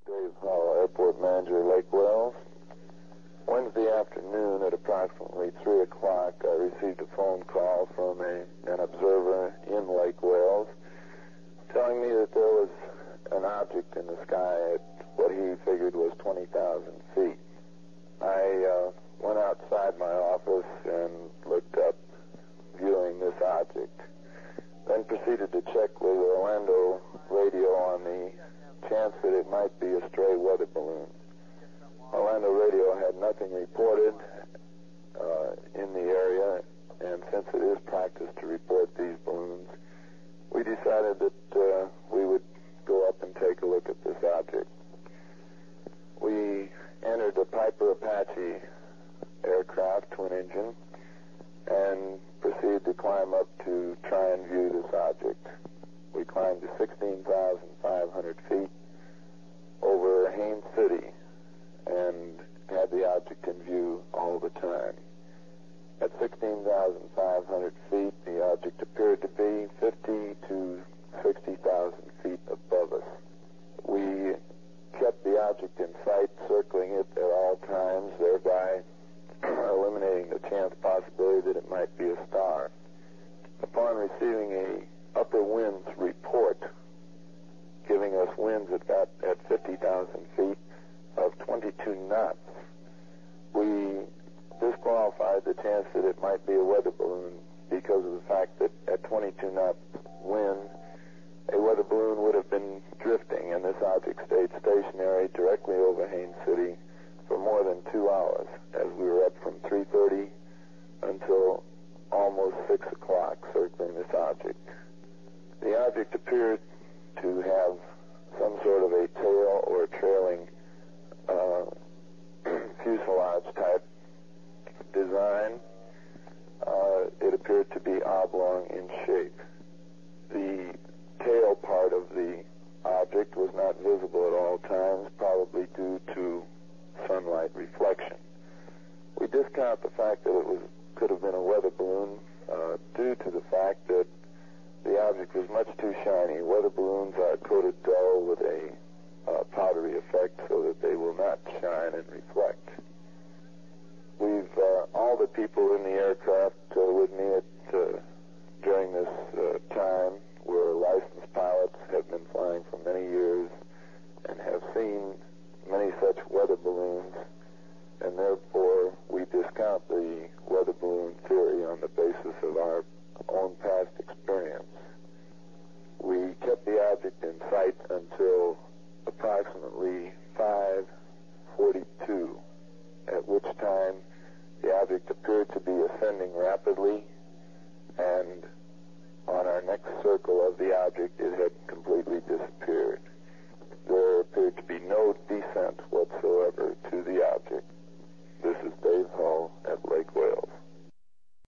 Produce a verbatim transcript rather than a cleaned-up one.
Dave Howell, airport manager, Lake Wales. Wednesday afternoon at approximately three o'clock, I received a phone call from a, an observer in Lake Wales telling me that there was an object in the sky at what he figured was twenty thousand feet. I uh, went outside my office and looked up, viewing this object. Then proceeded to check with Orlando radio on the chance that it might be a stray weather balloon. Orlando radio had nothing reported uh, in the area, and since it is practice to report these balloons, we decided that uh, we would go up and take a look at this object. We entered the Piper Apache aircraft, twin engine, and proceeded to climb up to try and view this object. We climbed to sixteen thousand five hundred feet over Haines City and had the object in view all the time. At sixteen thousand five hundred feet, the object appeared to be fifty to sixty thousand feet above us. We kept the object in sight, circling it at all times, thereby eliminating the chance possibility that it might be a star. Upon receiving a upper winds report, giving us winds at that at fifty thousand feet of twenty-two knots, we disqualified the chance that it might be a weather balloon because of the fact that at twenty-two knot wind, a weather balloon would have been drifting, and this object stayed stationary directly over Haines City for more than two hours, as we were up from three thirty until almost six o'clock circling this object. The object appeared to have some sort of a tail or trailing uh, fuselage type design. Uh, it appeared to be oblong in shape. The tail part of the object was not visible at all times, probably due to sunlight reflection. We discount the fact that it was could have been a weather balloon uh, due to the fact that the object was much too shiny. Weather balloons are coated dull with a uh, powdery effect so that they will not shine and reflect. We've, uh, all the people in the aircraft uh, with me at, uh, during this uh, time were licensed pilots, have been flying for many years, and have seen many such weather balloons, and therefore we discount the weather balloon theory on the basis of our own past experience. We kept the object in sight until approximately five forty-two, at which time the object appeared to be ascending rapidly, and on our next circle of the object it had completely disappeared. There appeared to be no descent